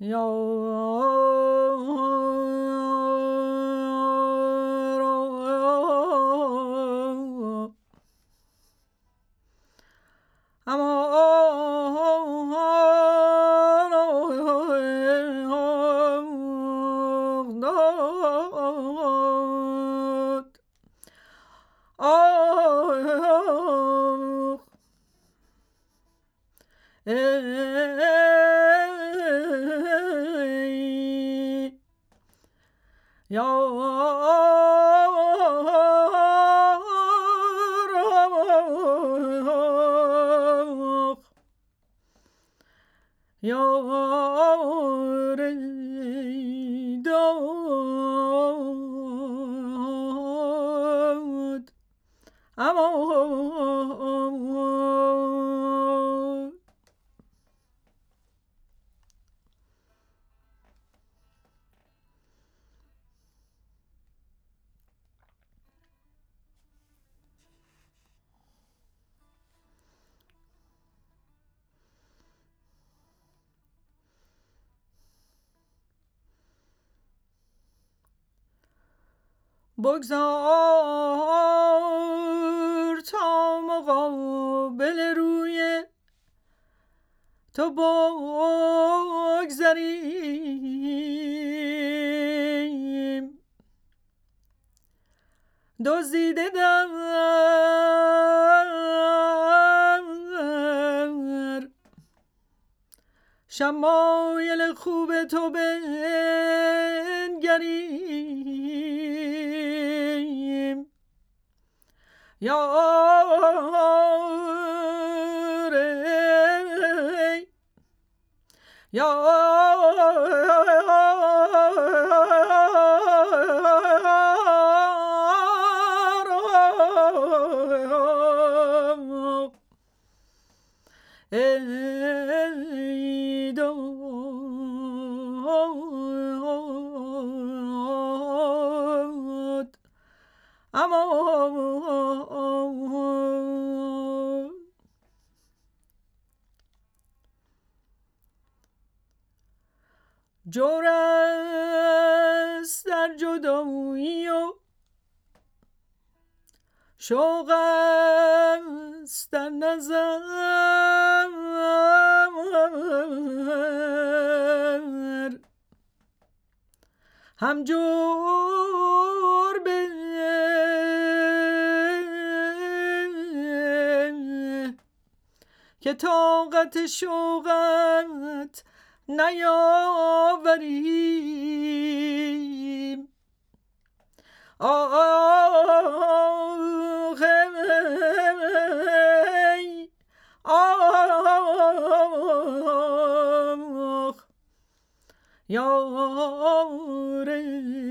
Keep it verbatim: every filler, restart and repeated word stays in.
یا بگذار تا مقابل روی تو بگذریم، دزدیده در شمایل خوب تو بنگریم. یاره یاره ای داد اما جور است در جدایی و شوق است در نظر، همجور به که طاقت شوقت نیاوریم. آه آه یاره